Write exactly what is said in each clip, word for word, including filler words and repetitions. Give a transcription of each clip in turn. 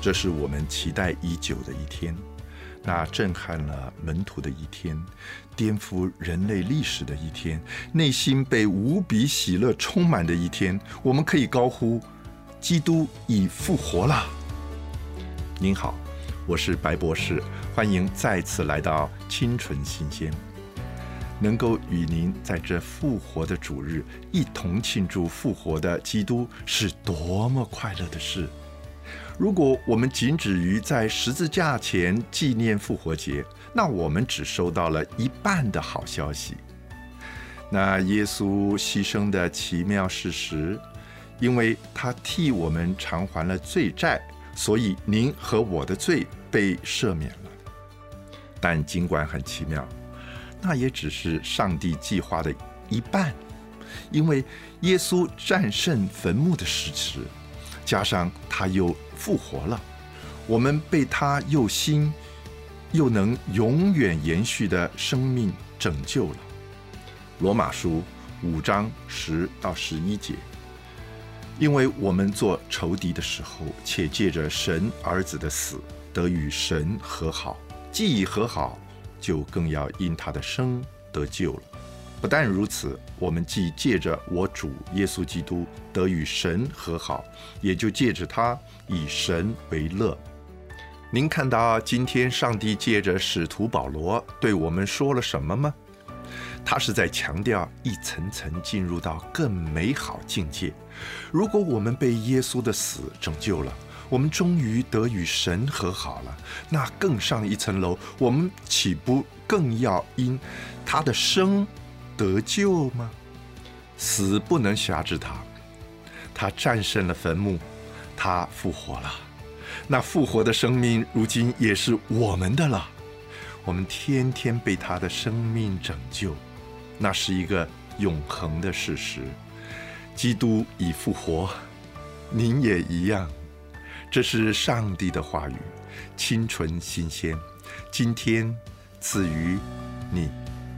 这是我们期待已久的一天，那震撼了门徒的一天，颠覆人类历史的一天，内心被无比喜乐充满的一天。我们可以高呼：基督已复活了！您好，我是白博士，欢迎再次来到清纯新鲜。能够与您在这复活的主日一同庆祝复活的基督，是多么快乐的事！如果我们仅止于在十字架前纪念复活节，那我们只收到了一半的好消息。那耶稣牺牲的奇妙事实，因为他替我们偿还了罪债，所以您和我的罪被赦免了。但尽管很奇妙，那也只是上帝计划的一半，因为耶稣战胜坟墓的事实，加上他又复活了，我们被他又新又能永远延续的生命拯救了。罗马书五章十到十一节，因为我们做仇敌的时候，且借着神儿子的死得与神和好，既已和好，就更要因他的生得救了。不但如此，我们既借着我主耶稣基督得与神和好，也就借着他以神为乐。您看到今天上帝借着使徒保罗对我们说了什么吗？他是在强调一层层进入到更美好境界。如果我们被耶稣的死拯救了，我们终于得与神和好了，那更上一层楼，我们岂不更要因他的生得救吗？死不能辖制他，他战胜了坟墓，他复活了。那复活的生命如今也是我们的了，我们天天被他的生命拯救，那是一个永恒的事实。基督已复活，您也一样。这是上帝的话语，清纯新鲜，今天赐予你。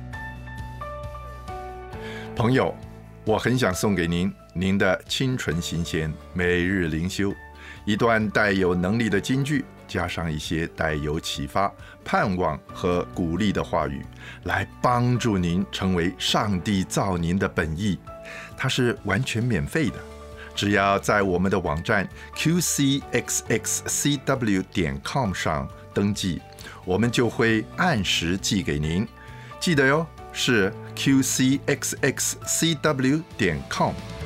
朋友，我很想送给您您的清纯新鲜每日灵修，一段带有能力的金句，加上一些带有启发、盼望和鼓励的话语，来帮助您成为上帝造您的本意。它是完全免费的，只要在我们的网站 q c x x c w 点 com 上登记，我们就会按时寄给您。记得哟，是 q c x x c w 点 com。